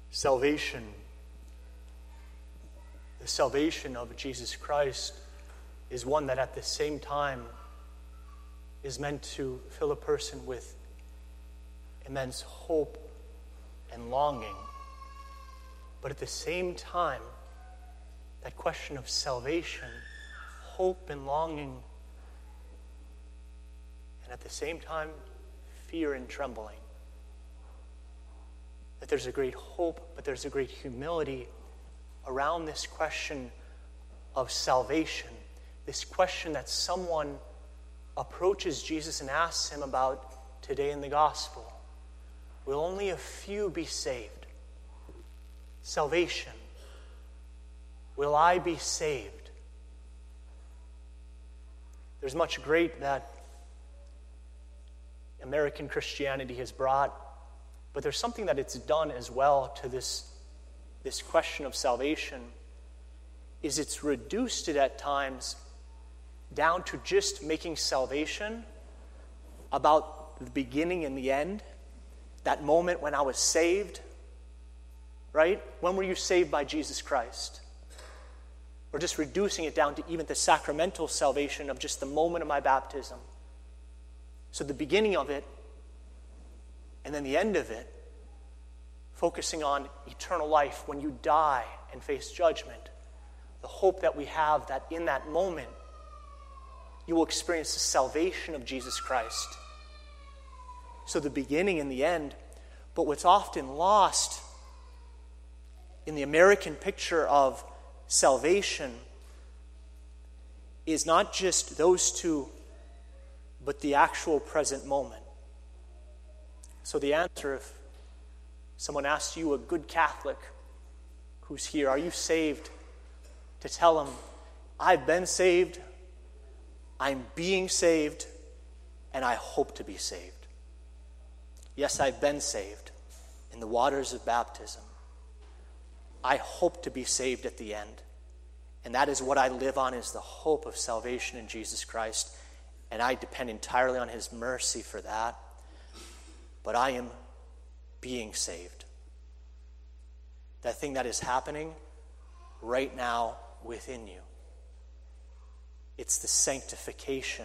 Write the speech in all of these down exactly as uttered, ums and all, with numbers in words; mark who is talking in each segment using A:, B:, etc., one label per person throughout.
A: Salvation, the salvation of Jesus Christ, is one that at the same time is meant to fill a person with immense hope and longing. But at the same time, that question of salvation, hope and longing, and at the same time, fear and trembling. That there's a great hope, but there's a great humility around this question of salvation. This question that someone approaches Jesus and asks him about today in the gospel. Will only a few be saved? Salvation. Will I be saved? There's much great that American Christianity has brought, but there's something that it's done as well to this, this question of salvation, is it's reduced it at times down to just making salvation about the beginning and the end, that moment when I was saved, right? When were you saved by Jesus Christ? Or just reducing it down to even the sacramental salvation of just the moment of my baptism. So the beginning of it, and then the end of it, focusing on eternal life when you die and face judgment. The hope that we have that in that moment, you will experience the salvation of Jesus Christ. So the beginning and the end. But what's often lost in the American picture of salvation is not just those two, but the actual present moment. So the answer, if someone asks you, a good Catholic who's here, are you saved? To tell them, I've been saved, I'm being saved, and I hope to be saved. Yes, I've been saved in the waters of baptism. I hope to be saved at the end. And that is what I live on, is the hope of salvation in Jesus Christ. And I depend entirely on his mercy for that. But I am being saved. That thing that is happening right now within you. It's the sanctification.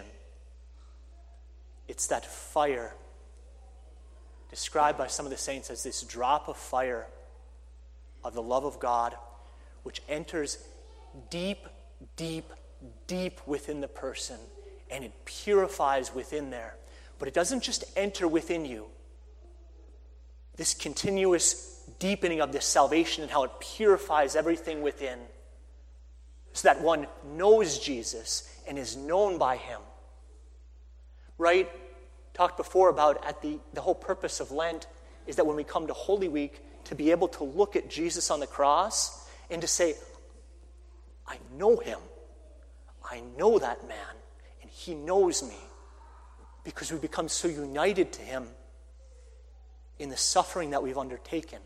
A: It's that fire described by some of the saints as this drop of fire of the love of God, which enters deep, deep, deep within the person, and it purifies within there. But it doesn't just enter within you. This continuous deepening of this salvation and how it purifies everything within, so that one knows Jesus and is known by him. Right? Talked before about at the, the whole purpose of Lent is that when we come to Holy Week, to be able to look at Jesus on the cross and to say, I know him. I know that man, and he knows me, because we become so united to him in the suffering that we've undertaken.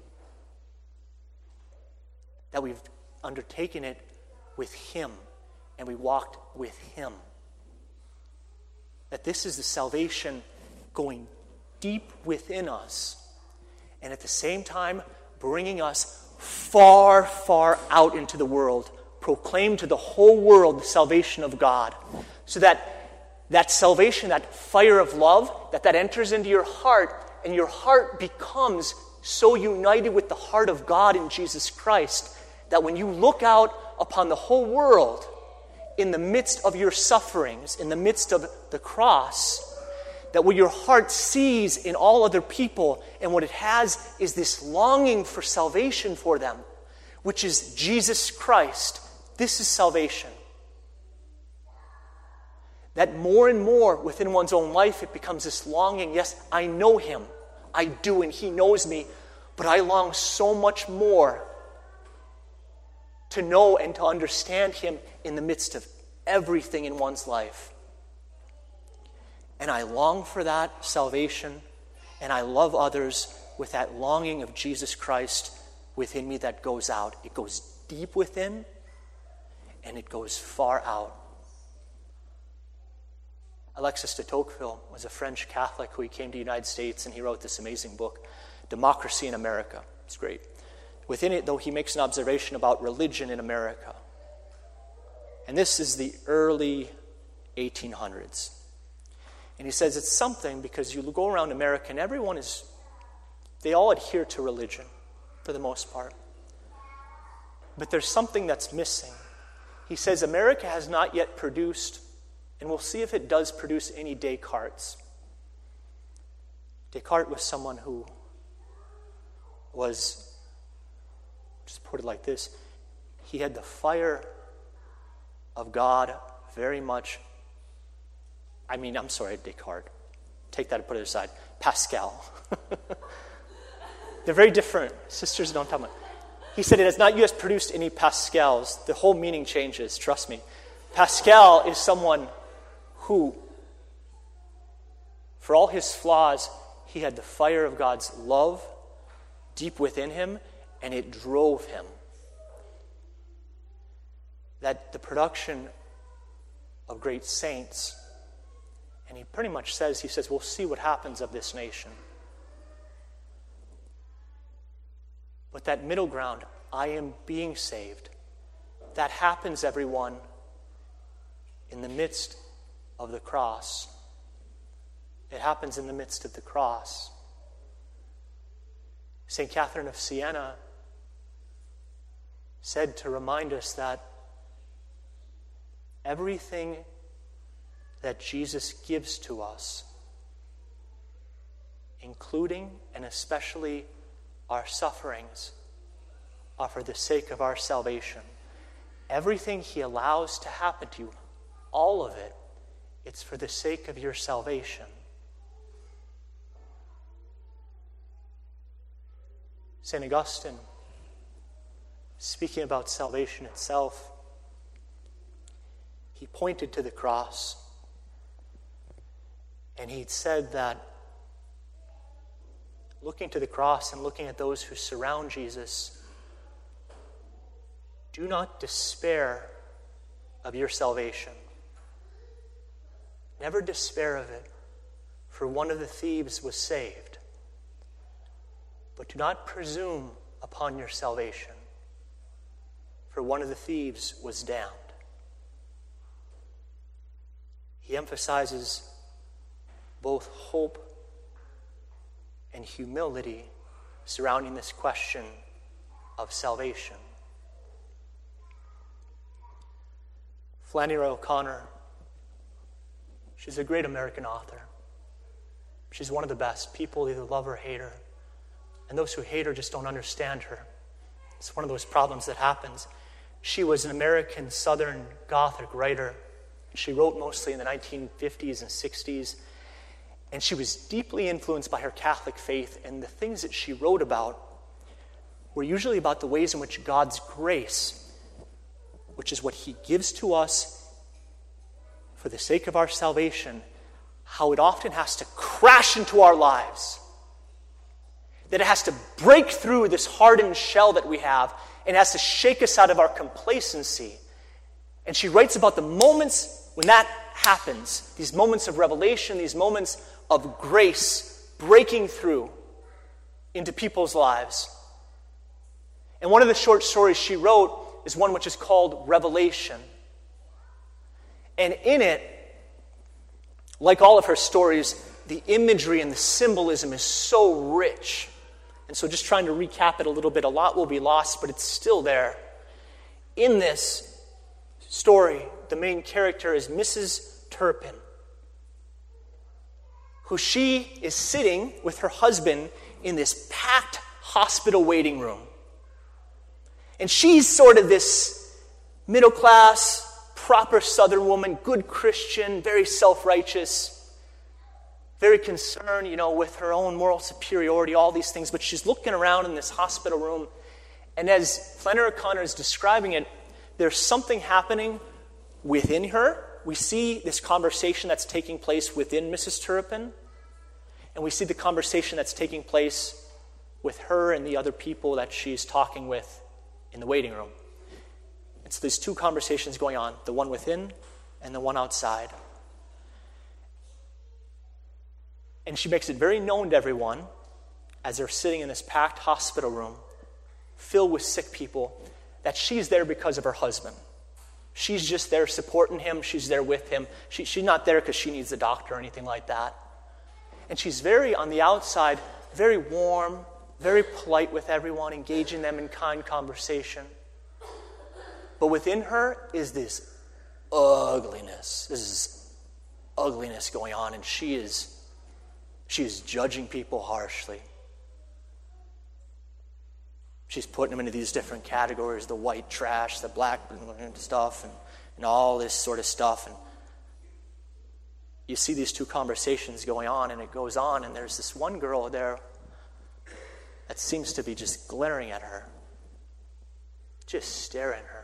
A: That we've undertaken it with him, and we walked with him. That this is the salvation going deep within us, and at the same time bringing us far, far out into the world. Proclaim to the whole world the salvation of God. So that that salvation, that fire of love, that that enters into your heart, and your heart becomes so united with the heart of God in Jesus Christ, that when you look out upon the whole world, in the midst of your sufferings, in the midst of the cross, that what your heart sees in all other people, and what it has is this longing for salvation for them, which is Jesus Christ. This is salvation. That more and more within one's own life, it becomes this longing. Yes, I know him. I do, and he knows me. But I long so much more to know and to understand him in the midst of everything in one's life. And I long for that salvation, and I love others with that longing of Jesus Christ within me that goes out. It goes deep within, and it goes far out. Alexis de Tocqueville was a French Catholic who he came to the United States, and he wrote this amazing book, Democracy in America. It's great. Within it, though, he makes an observation about religion in America. And this is the early eighteen hundreds. And he says it's something because you go around America and everyone is, they all adhere to religion for the most part. But there's something that's missing. He says America has not yet produced, and we'll see if it does produce any Descartes. Descartes was someone who was, just put it like this, he had the fire of God very much. I mean, I'm sorry, Descartes. Take that and put it aside. Pascal. They're very different. Sisters don't talk about. He said it has not yet produced any Pascals. The whole meaning changes, trust me. Pascal is someone who, for all his flaws, he had the fire of God's love deep within him, and it drove him. That the production of great saints, and he pretty much says, he says, we'll see what happens of this nation. But that middle ground, I am being saved, that happens, everyone, in the midst of the cross. It happens in the midst of the cross. Saint Catherine of Siena said to remind us that everything that Jesus gives to us, including and especially our sufferings, are for the sake of our salvation. Everything he allows to happen to you, all of it, it's for the sake of your salvation. Saint Augustine, speaking about salvation itself, he pointed to the cross, and he said that looking to the cross and looking at those who surround Jesus, do not despair of your salvation. Never despair of it, for one of the thieves was saved. But do not presume upon your salvation, for one of the thieves was damned. He emphasizes both hope and humility surrounding this question of salvation. Flannery O'Connor, she's a great American author. She's one of the best. People either love her or hate her. And those who hate her just don't understand her. It's one of those problems that happens. She was an American Southern Gothic writer. She wrote mostly in the nineteen fifties and sixties. And she was deeply influenced by her Catholic faith. And the things that she wrote about were usually about the ways in which God's grace, which is what he gives to us for the sake of our salvation, how it often has to crash into our lives. That it has to break through this hardened shell that we have and has to shake us out of our complacency. And she writes about the moments when that happens, these moments of revelation, these moments of grace breaking through into people's lives. And one of the short stories she wrote is one which is called Revelation. And in it, like all of her stories, the imagery and the symbolism is so rich. And so just trying to recap it a little bit, a lot will be lost, but it's still there. In this story, the main character is Missus Turpin, who she is sitting with her husband in this packed hospital waiting room. And she's sort of this middle-class, proper Southern woman, good Christian, very self-righteous, very concerned, you know, with her own moral superiority, all these things. But she's looking around in this hospital room, and as Flannery O'Connor is describing it, there's something happening within her. We see this conversation that's taking place within Missus Turpin, and we see the conversation that's taking place with her and the other people that she's talking with in the waiting room. And so there's two conversations going on, the one within and the one outside. And she makes it very known to everyone as they're sitting in this packed hospital room, filled with sick people, that she's there because of her husband. She's just there supporting him. She's there with him. She, she's not there because she needs a doctor or anything like that. And she's very, on the outside, very warm, very polite with everyone, engaging them in kind conversation. But within her is this ugliness. This is ugliness going on, and she is, she is judging people harshly. She's putting them into these different categories, the white trash, the black stuff, and, and all this sort of stuff. And you see these two conversations going on, and it goes on, and there's this one girl there that seems to be just glaring at her, just staring at her.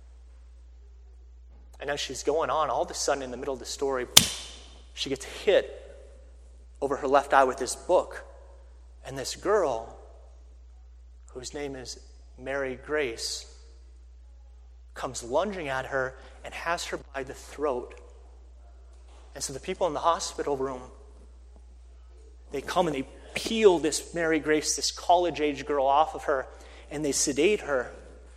A: And as she's going on, all of a sudden in the middle of the story, she gets hit over her left eye with this book. And this girl, whose name is Mary Grace, comes lunging at her and has her by the throat. And so the people in the hospital room, they come and they peel this Mary Grace, this college-age girl, off of her, and they sedate her.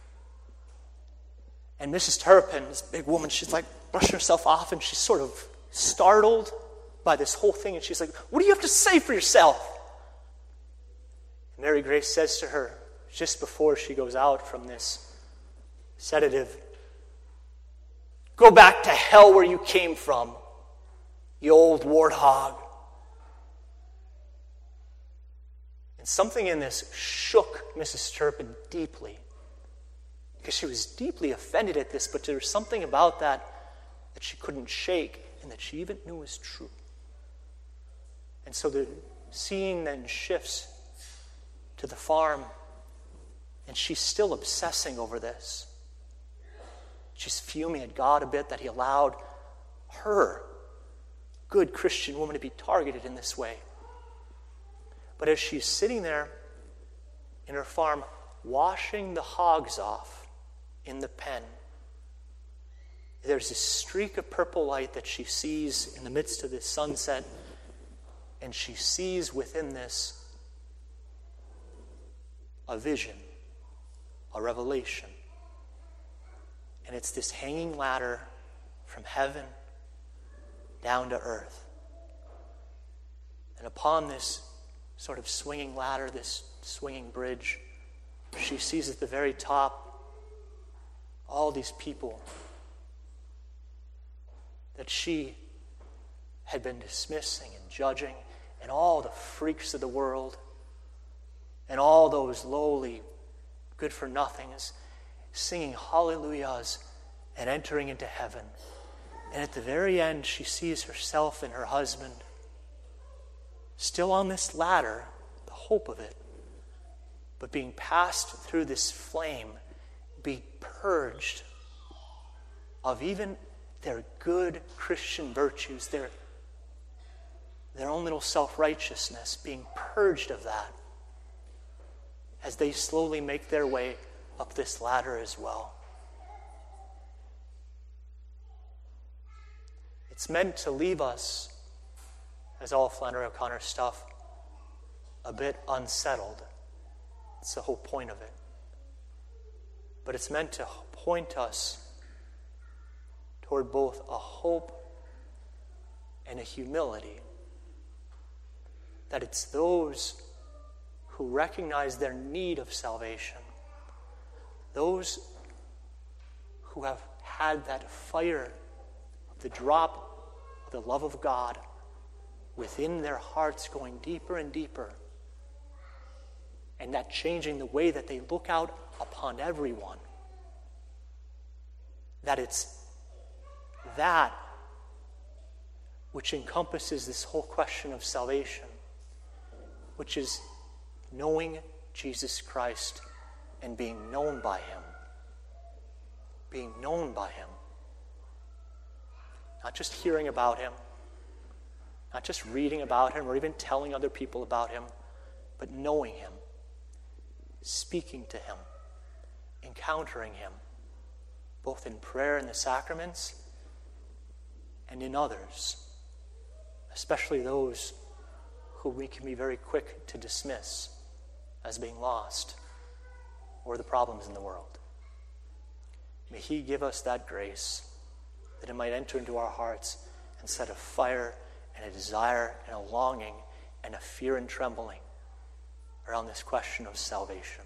A: And Missus Turpin, this big woman, she's like brushing herself off, and she's sort of startled by this whole thing, and she's like, "What do you have to say for yourself?" And Mary Grace says to her, just before she goes out from this sedative, "Go back to hell where you came from, you old warthog." And something in this shook Missus Turpin deeply, because she was deeply offended at this, but there was something about that that she couldn't shake and that she even knew was true. And so the scene then shifts to the farm, and she's still obsessing over this. She's fuming at God a bit that he allowed her, good Christian woman, to be targeted in this way. But as she's sitting there in her farm, washing the hogs off in the pen, there's this streak of purple light that she sees in the midst of this sunset, and she sees within this a vision, a revelation. And it's this hanging ladder from heaven down to earth. And upon this sort of swinging ladder, this swinging bridge, she sees at the very top all these people that she had been dismissing and judging, and all the freaks of the world, and all those lowly good-for-nothings, singing hallelujahs and entering into heaven. And at the very end, she sees herself and her husband still on this ladder, the hope of it, but being passed through this flame, being purged of even their good Christian virtues, their, their own little self-righteousness, being purged of that as they slowly make their way up this ladder as well. It's meant to leave us, as all Flannery O'Connor stuff, a bit unsettled. It's the whole point of it. But it's meant to point us toward both a hope and a humility. That it's those who recognize their need of salvation, those who have had that fire of the drop of the love of God within their hearts going deeper and deeper, and that changing the way that they look out upon everyone. That it's that which encompasses this whole question of salvation, which is knowing Jesus Christ and being known by him. Being known by him. Not just hearing about him, not just reading about him or even telling other people about him, but knowing him, speaking to him, encountering him, both in prayer and the sacraments and in others, especially those who we can be very quick to dismiss as being lost. or the problems in the world. May he give us that grace, that it might enter into our hearts and set a fire and a desire and a longing and a fear and trembling around this question of salvation.